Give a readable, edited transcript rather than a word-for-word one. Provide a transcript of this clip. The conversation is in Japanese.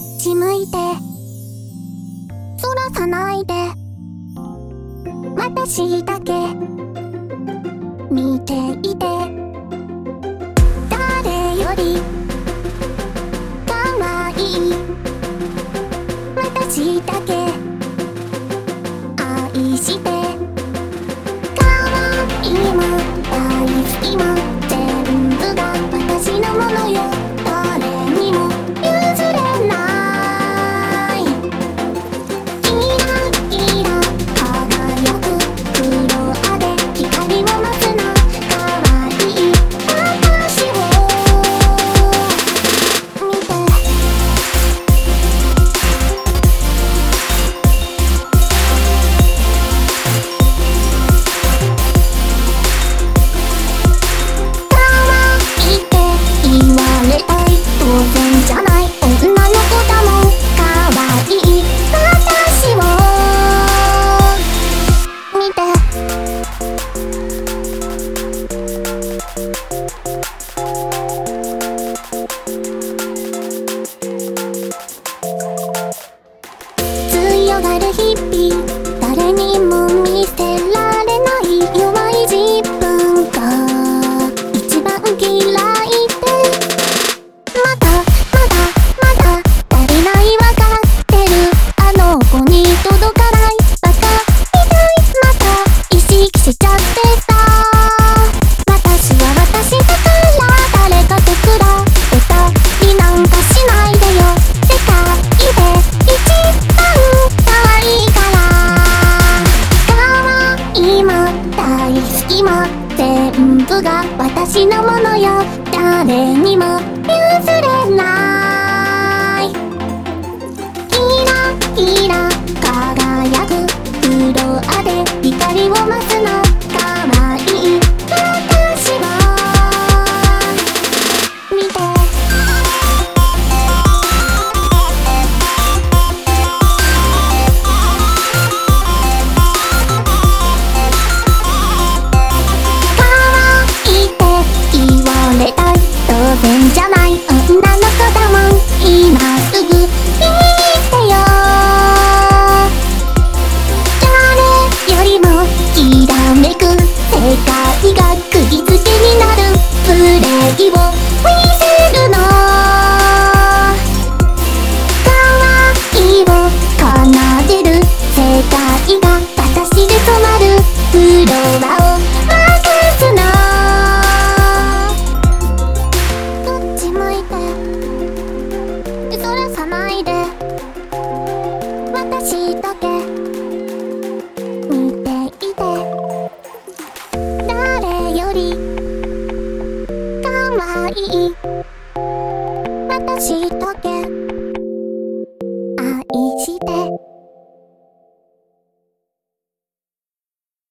っち向いてそらさないで私だけ見ていて誰より可愛い私だけ愛して可愛いも大好きも全部が私のものよ誰にも譲れないキラキラ輝く黒あで光を待つの可愛い私を見て可愛いって言われたい当然じゃない女の子だもん可愛い私を見て強がる日々誰にも見せられない弱い自分が一番嫌いでまだ足りないわかってるあの子に届かないバカみたいまた意識しちゃってさ私は私だから誰かと比べたりなんかしないでよ世界で一番可愛いから可愛いも大好きも全部が私のものよ誰にも譲れないキラキラ輝く黒あで光を待つの可愛い私を見て可愛いって言われたい当然じゃない女の子だもん今すぐ言ってよ誰よりもきらめく世界が釘付けになるプレイを見せるの可愛いを奏でる世界が私で染まるフロアを任すのこっち向いてそらさないで私だけ見ていて誰より可愛い私だけ愛して